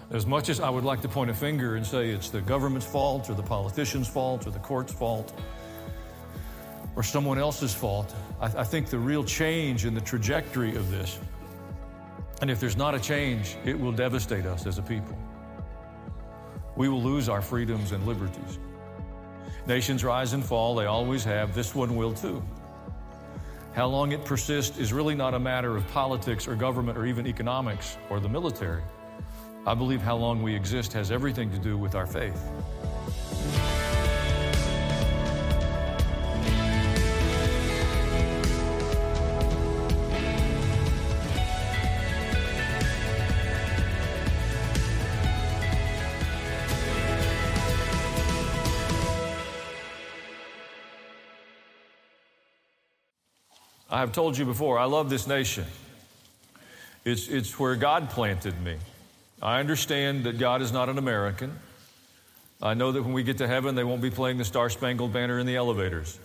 As much as I would like to point a finger and say it's the government's fault or the politician's fault or the court's fault or someone else's fault, I think the real change in the trajectory of this, and if there's not a change, it will devastate us as a people. We will lose our freedoms and liberties. Nations rise and fall, they always have. This one will too. How long it persists is really not a matter of politics or government or even economics or the military. I believe how long we exist has everything to do with our faith. I have told you before, I love this nation. It's where God planted me. I understand that God is not an American. I know that when we get to heaven, they won't be playing the Star-Spangled Banner in the elevators.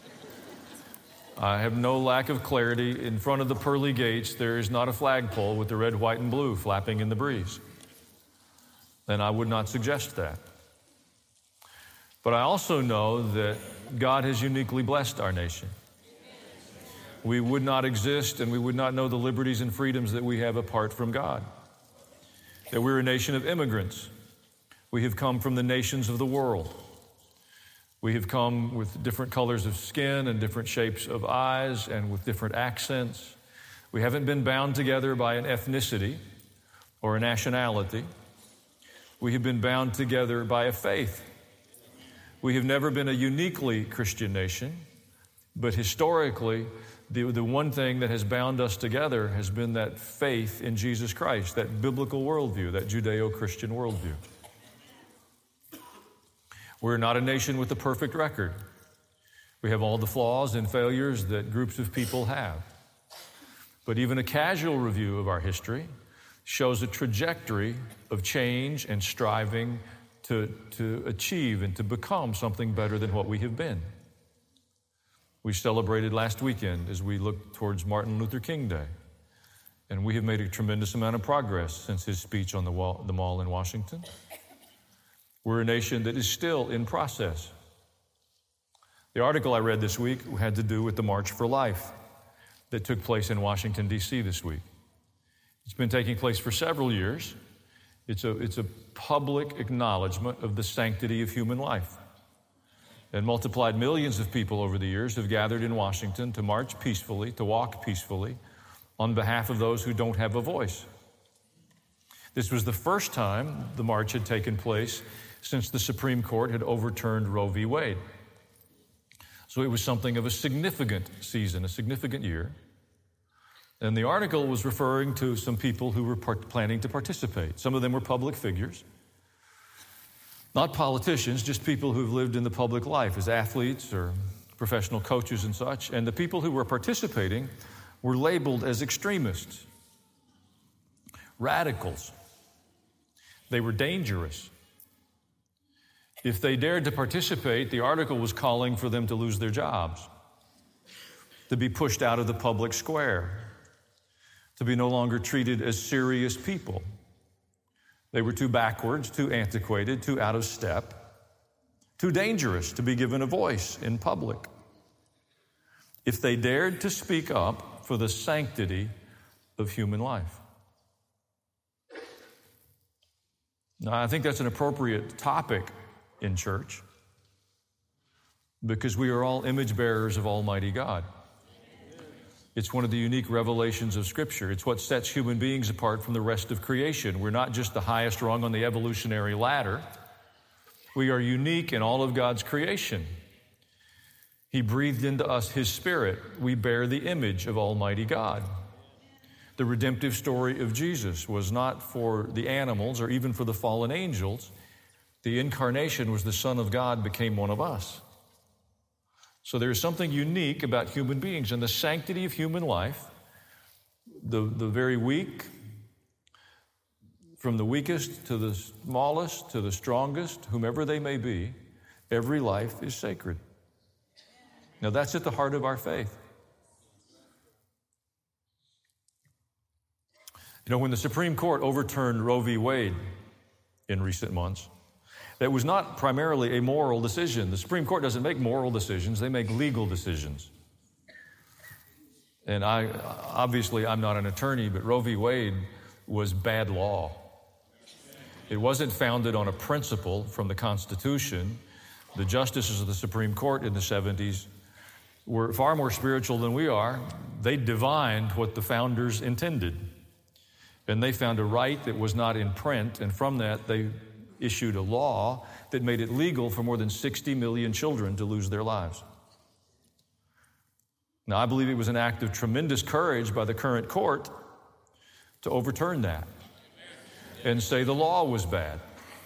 I have no lack of clarity. In front of the pearly gates, there is not a flagpole with the red, white, and blue flapping in the breeze. And I would not suggest that. But I also know that God has uniquely blessed our nation. We would not exist and we would not know the liberties and freedoms that we have apart from God. That we're a nation of immigrants. We have come from the nations of the world. We have come with different colors of skin and different shapes of eyes and with different accents. We haven't been bound together by an ethnicity or a nationality. We have been bound together by a faith. We have never been a uniquely Christian nation, but historically, the one thing that has bound us together has been that faith in Jesus Christ, that biblical worldview, that Judeo-Christian worldview. We're not a nation with a perfect record. We have all the flaws and failures that groups of people have. But even a casual review of our history shows a trajectory of change and striving to achieve and to become something better than what we have been. We celebrated last weekend as we looked towards Martin Luther King Day. And we have made a tremendous amount of progress since his speech on the Mall in Washington. We're a nation that is still in process. The article I read this week had to do with the March for Life that took place in Washington, D.C. this week. It's been taking place for several years. It's a public acknowledgement of the sanctity of human life. And multiplied millions of people over the years have gathered in Washington to march peacefully, to walk peacefully on behalf of those who don't have a voice. This was the first time the march had taken place since the Supreme Court had overturned Roe v. Wade. So it was something of a significant season, a significant year. And the article was referring to some people who were planning to participate. Some of them were public figures. Not politicians, just people who've lived in the public life as athletes or professional coaches and such. And the people who were participating were labeled as extremists, radicals. They were dangerous. If they dared to participate, the article was calling for them to lose their jobs, to be pushed out of the public square, to be no longer treated as serious people. They were too backwards, too antiquated, too out of step, too dangerous to be given a voice in public. If they dared to speak up for the sanctity of human life. Now, I think that's an appropriate topic in church because we are all image bearers of Almighty God. It's one of the unique revelations of Scripture. It's what sets human beings apart from the rest of creation. We're not just the highest rung on the evolutionary ladder. We are unique in all of God's creation. He breathed into us His Spirit. We bear the image of Almighty God. The redemptive story of Jesus was not for the animals or even for the fallen angels. The incarnation was the Son of God became one of us. So there's something unique about human beings and the sanctity of human life. The very weak, from the weakest to the smallest to the strongest, whomever they may be, every life is sacred. Now that's at the heart of our faith. You know, when the Supreme Court overturned Roe v. Wade in recent months that was not primarily a moral decision. The Supreme Court doesn't make moral decisions, they make legal decisions. And obviously I'm not an attorney, but Roe v. Wade was bad law. It wasn't founded on a principle from the Constitution. The justices of the Supreme Court in the 70s were far more spiritual than we are. They divined what the founders intended. And they found a right that was not in print, and from that they issued a law that made it legal for more than 60 million children to lose their lives. Now, I believe it was an act of tremendous courage by the current court to overturn that and say the law was bad.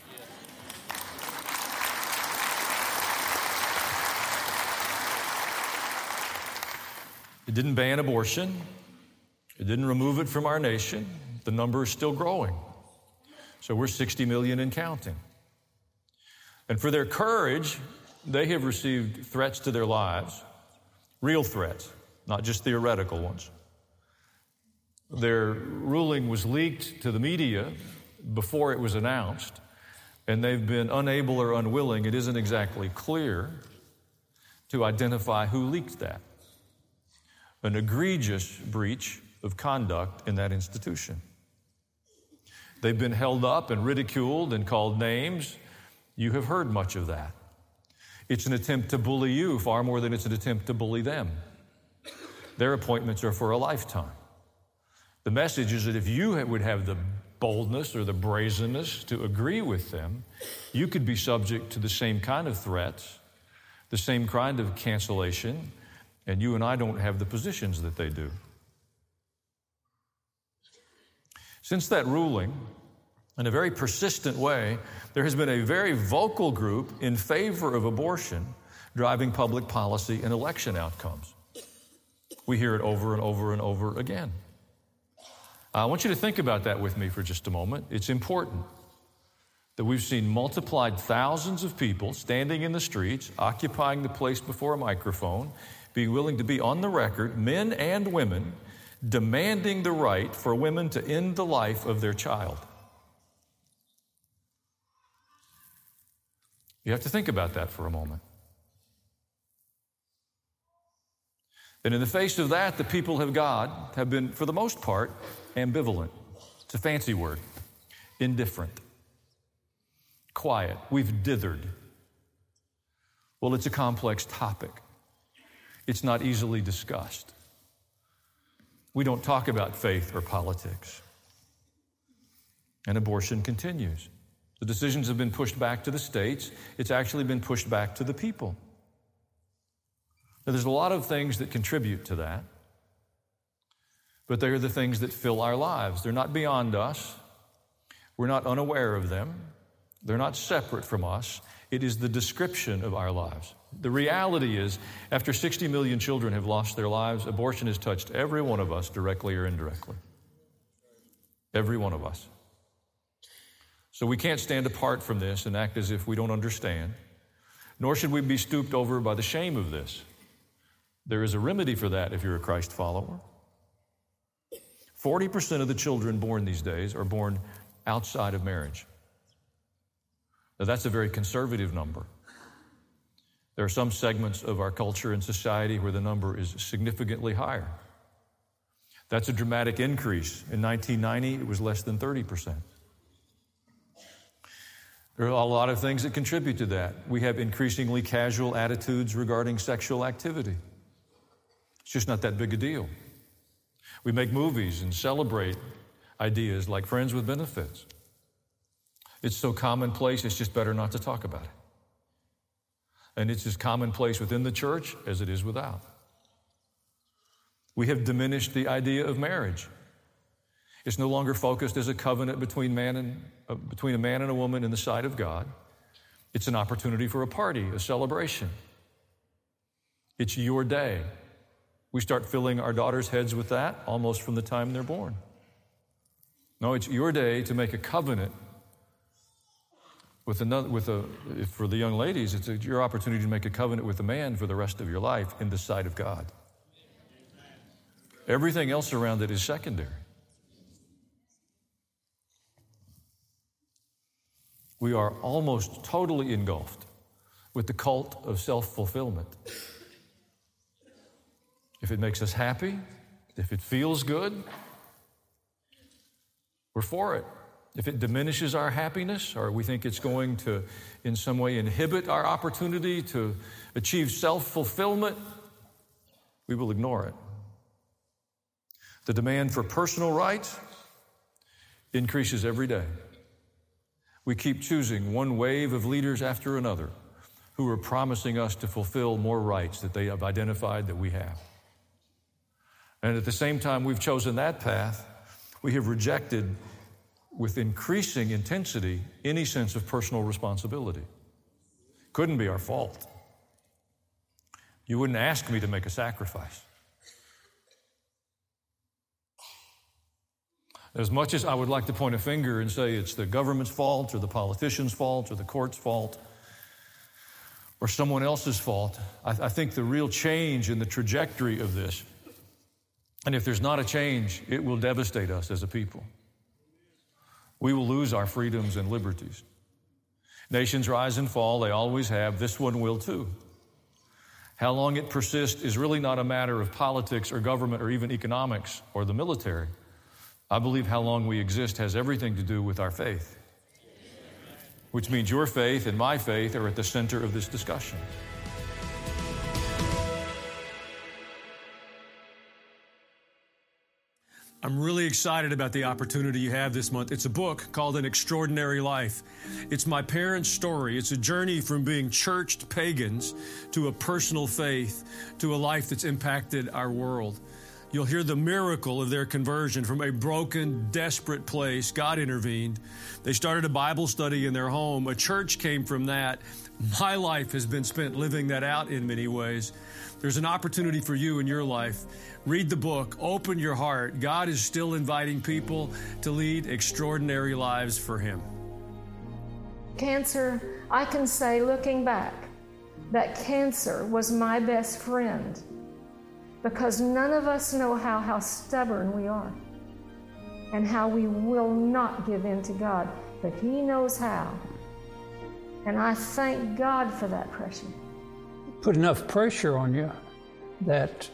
It didn't ban abortion. It didn't remove it from our nation. The number is still growing. So we're 60 million and counting. And for their courage, they have received threats to their lives, real threats, not just theoretical ones. Their ruling was leaked to the media before it was announced, and they've been unable or unwilling, it isn't exactly clear, to identify who leaked that. An egregious breach of conduct in that institution. They've been held up and ridiculed and called names. You have heard much of that. It's an attempt to bully you far more than it's an attempt to bully them. Their appointments are for a lifetime. The message is that if you would have the boldness or the brazenness to agree with them, you could be subject to the same kind of threats, the same kind of cancellation, and you and I don't have the positions that they do. Since that ruling, in a very persistent way, there has been a very vocal group in favor of abortion driving public policy and election outcomes. We hear it over and over and over again. I want you to think about that with me for just a moment. It's important that we've seen multiplied thousands of people standing in the streets, occupying the place before a microphone, being willing to be on the record, men and women, demanding the right for women to end the life of their child. You have to think about that for a moment. And in the face of that, the people of God have been, for the most part, ambivalent. It's a fancy word. Indifferent. Quiet. We've dithered. Well, it's a complex topic. It's not easily discussed. We don't talk about faith or politics. And abortion continues. The decisions have been pushed back to the states. It's actually been pushed back to the people. Now, there's a lot of things that contribute to that, but they are the things that fill our lives. They're not beyond us. We're not unaware of them. They're not separate from us. It is the description of our lives. The reality is, after 60 million children have lost their lives, abortion has touched every one of us, directly or indirectly. Every one of us. So we can't stand apart from this and act as if we don't understand, nor should we be stooped over by the shame of this. There is a remedy for that if you're a Christ follower. 40% of the children born these days are born outside of marriage. Now, that's a very conservative number. There are some segments of our culture and society where the number is significantly higher. That's a dramatic increase. In 1990, it was less than 30%. There are a lot of things that contribute to that. We have increasingly casual attitudes regarding sexual activity. It's just not that big a deal. We make movies and celebrate ideas like friends with benefits. It's so commonplace, it's just better not to talk about it. And it's as commonplace within the church as it is without. We have diminished the idea of marriage. It's no longer focused as a covenant between a man and a woman in the sight of God. It's an opportunity for a party, a celebration. It's your day. We start filling our daughters' heads with that almost from the time they're born. No, it's your day to make a covenant for the young ladies, it's your opportunity to make a covenant with a man for the rest of your life in the sight of God. Everything else around it is secondary. we are almost totally engulfed with the cult of self-fulfillment. If it makes us happy, if it feels good, we're for it. If it diminishes our happiness, or we think it's going to in some way inhibit our opportunity to achieve self-fulfillment, we will ignore it. The demand for personal rights increases every day. We keep choosing one wave of leaders after another who are promising us to fulfill more rights that they have identified that we have. And at the same time we've chosen that path, we have rejected with increasing intensity any sense of personal responsibility. Couldn't be our fault. You wouldn't ask me to make a sacrifice. As much as I would like to point a finger and say it's the government's fault or the politician's fault or the court's fault or someone else's fault, I think the real change in the trajectory of this, and if there's not a change, it will devastate us as a people. We will lose our freedoms and liberties. Nations rise and fall, they always have. This one will too. How long it persists is really not a matter of politics or government or even economics or the military. I believe how long we exist has everything to do with our faith, which means your faith and my faith are at the center of this discussion. I'm really excited about the opportunity you have this month. It's a book called An Extraordinary Life. It's my parents' story. It's a journey from being churched pagans to a personal faith to a life that's impacted our world. You'll hear the miracle of their conversion from a broken, desperate place. God intervened. They started a Bible study in their home. A church came from that. My life has been spent living that out in many ways. There's an opportunity for you in your life. Read the book. Open your heart. God is still inviting people to lead extraordinary lives for Him. Cancer, I can say, looking back, that cancer was my best friend, because none of us know how stubborn we are and how we will not give in to God, but He knows how. And I thank God for that pressure. Put enough pressure on you that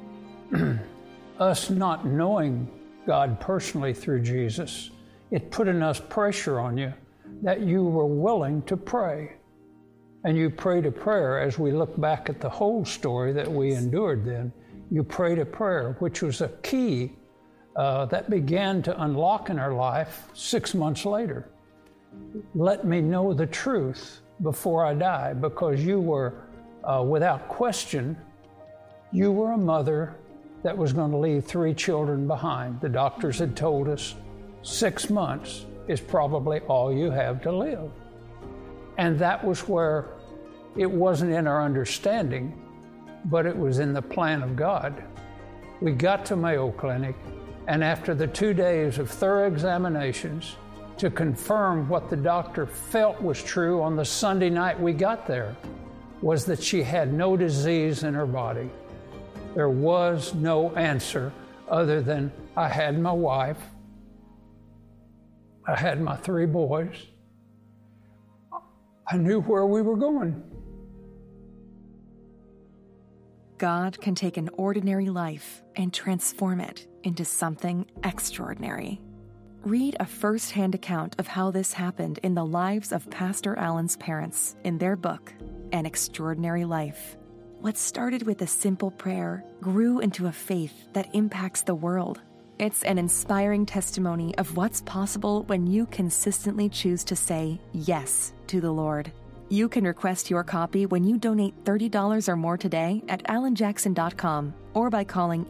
us not knowing God personally through Jesus, it put enough pressure on you that you were willing to pray. And you prayed a prayer. As we look back at the whole story that we endured then, you prayed a prayer, which was a key that began to unlock in our life 6 months later. Let me know the truth before I die, because you were, without question, you were a mother that was going to leave 3 children behind. The doctors had told us 6 months is probably all you have to live. And that was where it wasn't in our understanding, but it was in the plan of God. We got to Mayo Clinic, and after the 2 days of thorough examinations to confirm what the doctor felt was true on the Sunday night we got there, was that she had no disease in her body. There was no answer other than I had my wife, I had my 3 boys, I knew where we were going. God can take an ordinary life and transform it into something extraordinary. Read a first-hand account of how this happened in the lives of Pastor Allen's parents in their book, An Extraordinary Life. What started with a simple prayer grew into a faith that impacts the world. It's an inspiring testimony of what's possible when you consistently choose to say yes to the Lord. You can request your copy when you donate $30 or more today at alanjackson.com or by calling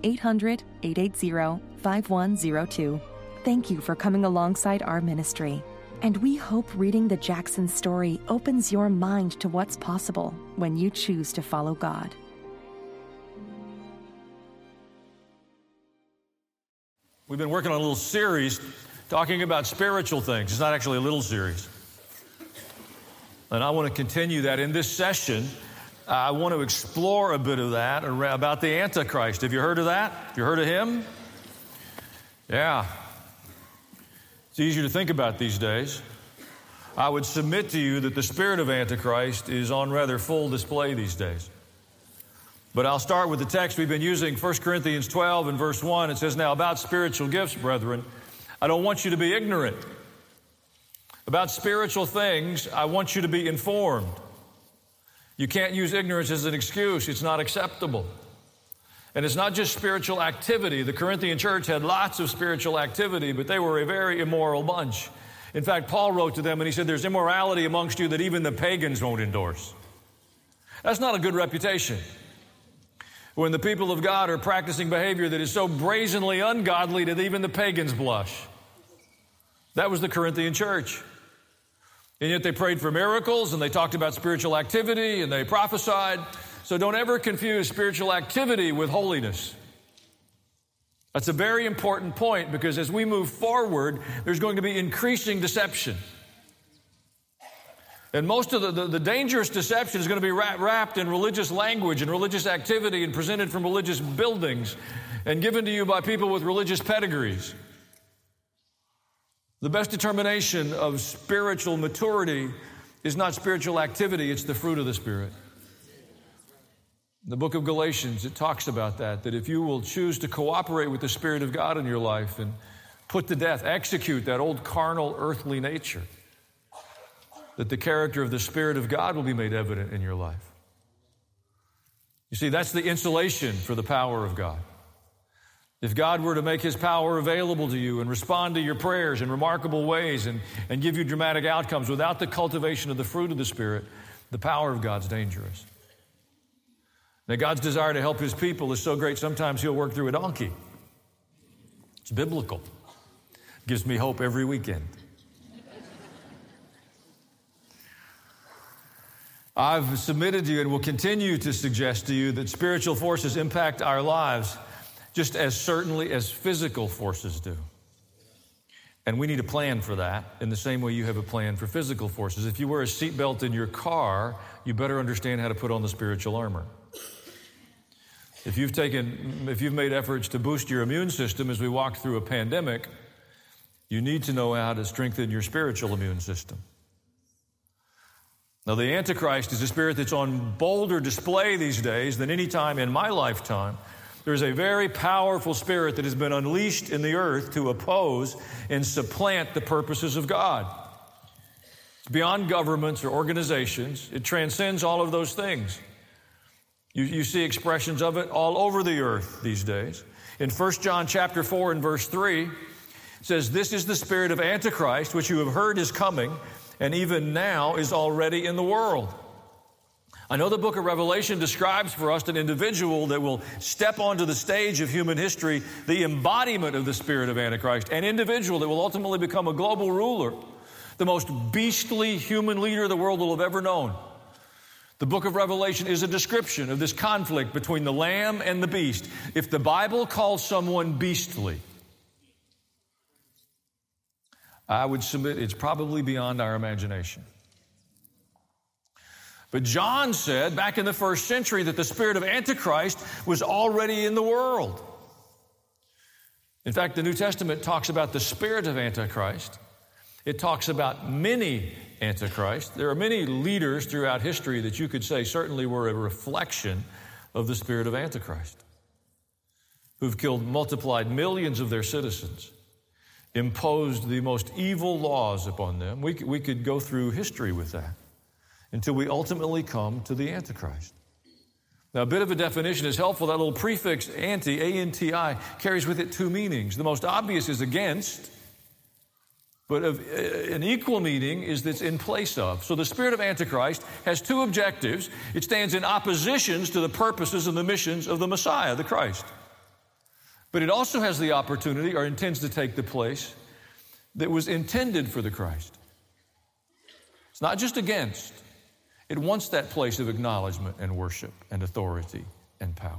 800-880-5102. Thank you for coming alongside our ministry. And we hope reading the Jackson story opens your mind to what's possible when you choose to follow God. We've been working on a little series talking about spiritual things. It's not actually a little series. And I want to continue that in this session. I want to explore a bit of that about the Antichrist. Have you heard of that? Have you heard of him? Yeah. It's easier to think about these days. I would submit to you that the spirit of Antichrist is on rather full display these days. But I'll start with the text we've been using, 1 Corinthians 12 and verse 1. It says, "Now about spiritual gifts, brethren, I don't want you to be ignorant. About spiritual things, I want you to be informed." You can't use ignorance as an excuse. It's not acceptable. And it's not just spiritual activity. The Corinthian church had lots of spiritual activity, but they were a very immoral bunch. In fact, Paul wrote to them and he said, "There's immorality amongst you that even the pagans won't endorse." That's not a good reputation. When the people of God are practicing behavior that is so brazenly ungodly that even the pagans blush. That was the Corinthian church. And yet they prayed for miracles and they talked about spiritual activity and they prophesied. So don't ever confuse spiritual activity with holiness. That's a very important point, because as we move forward, there's going to be increasing deception. And most of the dangerous deception is going to be wrapped in religious language and religious activity and presented from religious buildings and given to you by people with religious pedigrees. The best determination of spiritual maturity is not spiritual activity, it's the fruit of the Spirit. In the book of Galatians, it talks about that if you will choose to cooperate with the Spirit of God in your life and put to death, execute that old carnal, earthly nature, that the character of the Spirit of God will be made evident in your life. You see, that's the insulation for the power of God. If God were to make His power available to you and respond to your prayers in remarkable ways and give you dramatic outcomes without the cultivation of the fruit of the Spirit, the power of God's dangerous. Now, God's desire to help His people is so great, sometimes He'll work through a donkey. It's biblical. Gives me hope every weekend. I've submitted to you and will continue to suggest to you that spiritual forces impact our lives just as certainly as physical forces do. And we need a plan for that in the same way you have a plan for physical forces. If you wear a seatbelt in your car, you better understand how to put on the spiritual armor. If you've made efforts to boost your immune system as we walk through a pandemic, you need to know how to strengthen your spiritual immune system. Now, the Antichrist is a spirit that's on bolder display these days than any time in my lifetime. There's a very powerful spirit that has been unleashed in the earth to oppose and supplant the purposes of God. It's beyond governments or organizations. It transcends all of those things. You see expressions of it all over the earth these days. In 1 John chapter 4 and verse 3, it says, "This is the spirit of Antichrist, which you have heard is coming, and even now is already in the world." I know the book of Revelation describes for us an individual that will step onto the stage of human history, the embodiment of the spirit of Antichrist, an individual that will ultimately become a global ruler, the most beastly human leader the world will have ever known. The book of Revelation is a description of this conflict between the Lamb and the beast. If the Bible calls someone beastly, I would submit it's probably beyond our imagination. But John said back in the first century that the spirit of Antichrist was already in the world. In fact, the New Testament talks about the spirit of Antichrist. It talks about many Antichrists. There are many leaders throughout history that you could say certainly were a reflection of the spirit of Antichrist, who've killed, multiplied millions of their citizens, imposed the most evil laws upon them. We could go through history with that until we ultimately come to the Antichrist. Now, a bit of a definition is helpful. That little prefix, anti, A-N-T-I, carries with it two meanings. The most obvious is against, but an equal meaning is that's in place of. So the spirit of Antichrist has two objectives. It stands in oppositions to the purposes and the missions of the Messiah, the Christ. But it also has the opportunity, or intends to take the place, that was intended for the Christ. It's not just against. It wants that place of acknowledgement and worship and authority and power.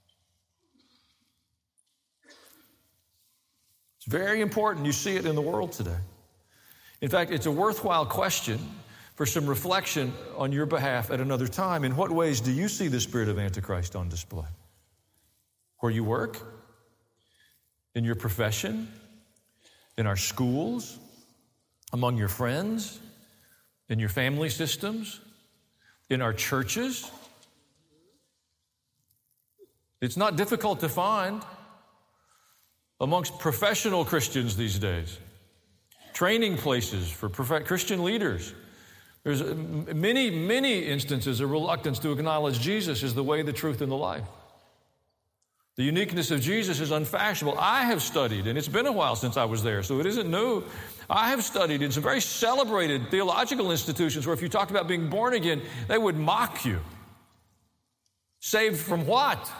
It's very important. You see it in the world today. In fact, it's a worthwhile question for some reflection on your behalf at another time. In what ways do you see the spirit of Antichrist on display? Where you work? In your profession? In our schools? Among your friends? in your family systems, in our churches. It's not difficult to find amongst professional Christians these days, training places for Christian leaders. There's many, many instances of reluctance to acknowledge Jesus as the way, the truth, and the life. The uniqueness of Jesus is unfashionable. I have studied, and it's been a while since I was there, so it isn't new. I have studied in some very celebrated theological institutions where if you talked about being born again, they would mock you. Saved from what?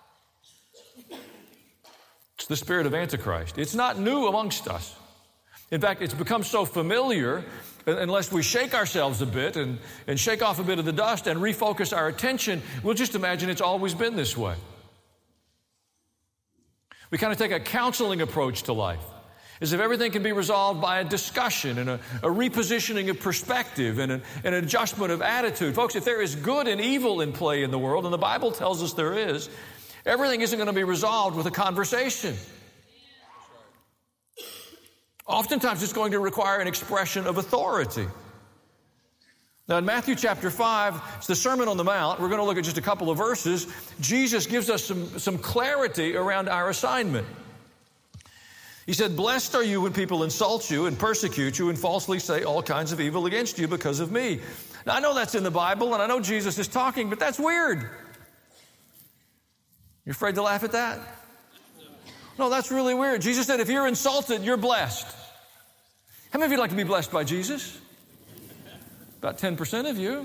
It's the spirit of Antichrist. It's not new amongst us. In fact, it's become so familiar, unless we shake ourselves a bit and shake off a bit of the dust and refocus our attention, we'll just imagine it's always been this way. We kind of take a counseling approach to life, as if everything can be resolved by a discussion and a repositioning of perspective and an adjustment of attitude. Folks, if there is good and evil in play in the world, and the Bible tells us there is, everything isn't going to be resolved with a conversation. Oftentimes it's going to require an expression of authority. Now in Matthew chapter 5, it's the Sermon on the Mount. We're going to look at just a couple of verses. Jesus gives us some clarity around our assignment. He said, "Blessed are you when people insult you and persecute you and falsely say all kinds of evil against you because of me." Now I know that's in the Bible and I know Jesus is talking, but that's weird. You're afraid to laugh at that? No, that's really weird. Jesus said, if you're insulted, you're blessed. How many of you like to be blessed by Jesus? About 10% of you.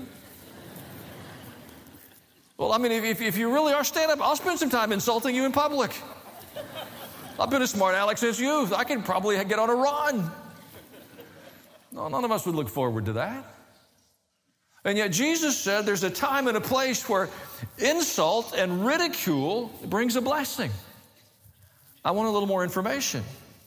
Well, I mean, if you really are, stand up. I'll spend some time insulting you in public. I've been a smart aleck since youth. I could probably get on a run. No, none of us would look forward to that. And yet Jesus said there's a time and a place where insult and ridicule brings a blessing. I want a little more information.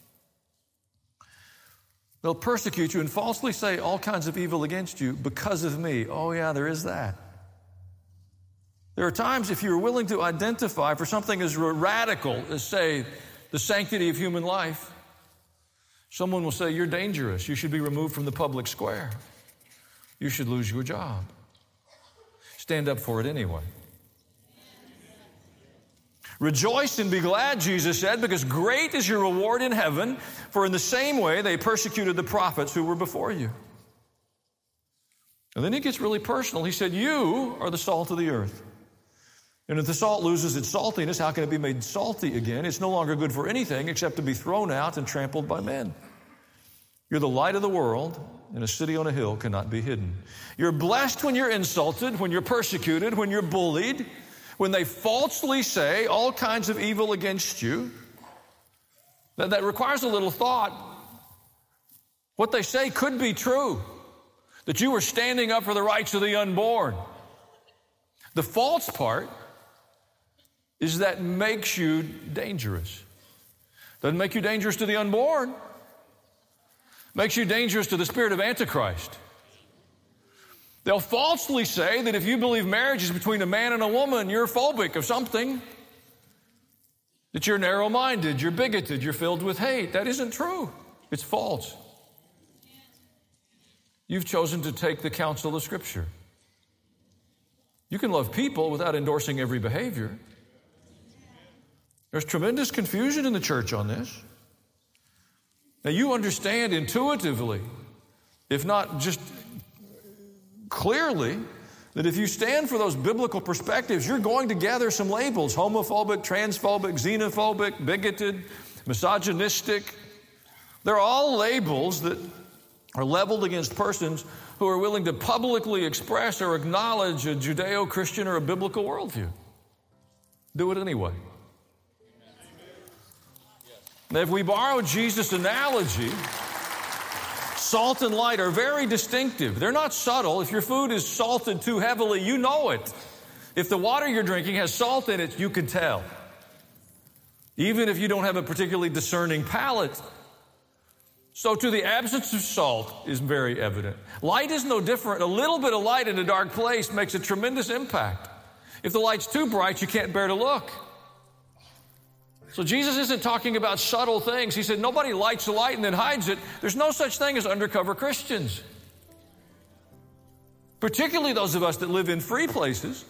They'll persecute you and falsely say all kinds of evil against you because of me. Oh yeah, there is that. There are times if you're willing to identify for something as radical as, say, the sanctity of human life, someone will say, you're dangerous. You should be removed from the public square. You should lose your job. Stand up for it anyway. Rejoice and be glad, Jesus said, because great is your reward in heaven, for in the same way they persecuted the prophets who were before you. And then he gets really personal. He said, you are the salt of the earth. And if the salt loses its saltiness, how can it be made salty again? It's no longer good for anything except to be thrown out and trampled by men. You're the light of the world, and a city on a hill cannot be hidden. You're blessed when you're insulted, when you're persecuted, when you're bullied, when they falsely say all kinds of evil against you. That requires a little thought. What they say could be true, that you are standing up for the rights of the unborn. The false part is that makes you dangerous. Doesn't make you dangerous to the unborn. Makes you dangerous to the spirit of Antichrist. They'll falsely say that if you believe marriage is between a man and a woman, you're phobic of something. That you're narrow-minded, you're bigoted, you're filled with hate. That isn't true. It's false. You've chosen to take the counsel of Scripture. You can love people without endorsing every behavior. There's tremendous confusion in the church on this. Now you understand intuitively, if not just clearly, that if you stand for those biblical perspectives, you're going to gather some labels: homophobic, transphobic, xenophobic, bigoted, misogynistic. They're all labels that are leveled against persons who are willing to publicly express or acknowledge a Judeo-Christian or a biblical worldview. Do it anyway. Now, if we borrow Jesus' analogy, salt and light are very distinctive. They're not subtle. If your food is salted too heavily, you know it. If the water you're drinking has salt in it, you can tell. Even if you don't have a particularly discerning palate. So to the absence of salt is very evident. Light is no different. A little bit of light in a dark place makes a tremendous impact. If the light's too bright, you can't bear to look. So Jesus isn't talking about subtle things. He said nobody lights a light and then hides it. There's no such thing as undercover Christians. particularly those of us that live in free places.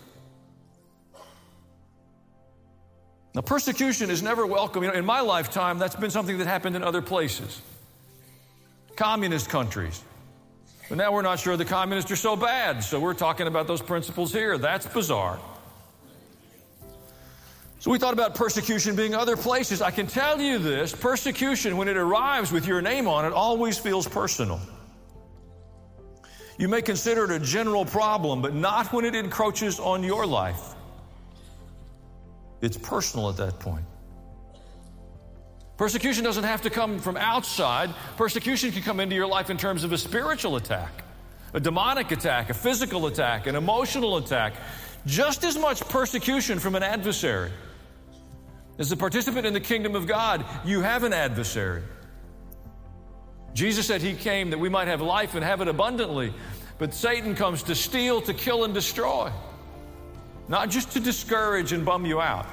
Now, persecution is never welcome. In my lifetime, that's been something that happened in other places. Communist countries. But now we're not sure the communists are so bad, so we're talking about those principles here. That's bizarre. So we thought about persecution being other places. I can tell you this, persecution, when it arrives with your name on it, always feels personal. You may consider it a general problem, but not when it encroaches on your life. It's personal at that point. Persecution doesn't have to come from outside. Persecution can come into your life in terms of a spiritual attack, a demonic attack, a physical attack, an emotional attack. Just as much persecution from an adversary. As a participant in the kingdom of God, you have an adversary. Jesus said he came that we might have life and have it abundantly, but Satan comes to steal, to kill, and destroy. Not just to discourage and bum you out.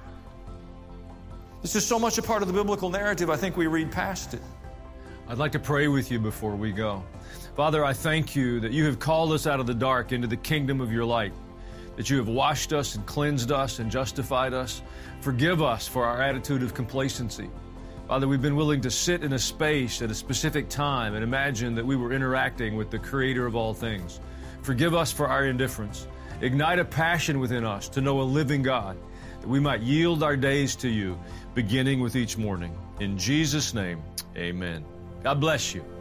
This is so much a part of the biblical narrative, I think we read past it. I'd like to pray with you before we go. Father, I thank you that you have called us out of the dark into the kingdom of your light, that you have washed us and cleansed us and justified us. Forgive us for our attitude of complacency. Father, we've been willing to sit in a space at a specific time and imagine that we were interacting with the Creator of all things. Forgive us for our indifference. Ignite a passion within us to know a living God, that we might yield our days to you, beginning with each morning. In Jesus' name, amen. God bless you.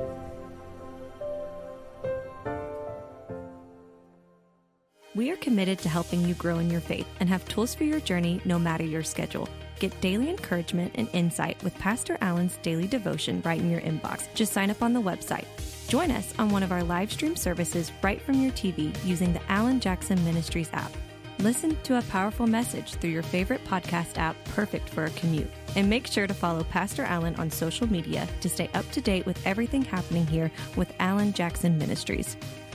We are committed to helping you grow in your faith and have tools for your journey no matter your schedule. Get daily encouragement and insight with Pastor Allen's daily devotion right in your inbox. Just sign up on the website. Join us on one of our live stream services right from your TV using the Alan Jackson Ministries app. Listen to a powerful message through your favorite podcast app, perfect for a commute. And make sure to follow Pastor Allen on social media to stay up to date with everything happening here with Alan Jackson Ministries.